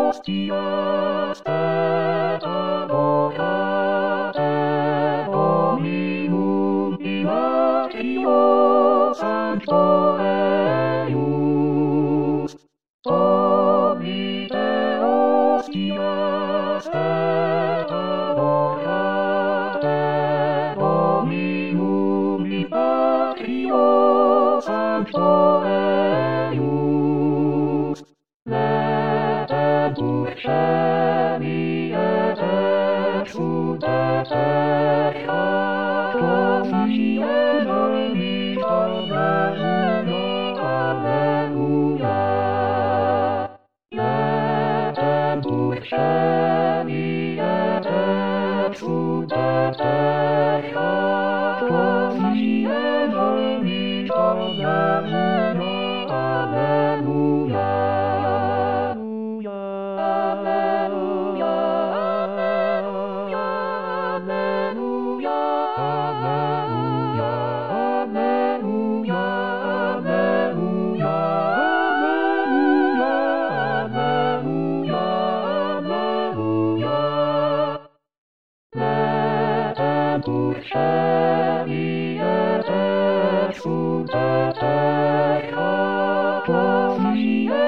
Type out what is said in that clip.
ostia stata vocate Dominum imaginio sancto eius. Domite ostia stata vocate Dominum imaginio sancto eius. Letentur celi et exunt et echat officiem domini Alleluia, Alleluia. Letentur celi et exunt et echat officiem domini Alleluia, Alleluia. Letentur celi et exunt et echat officiem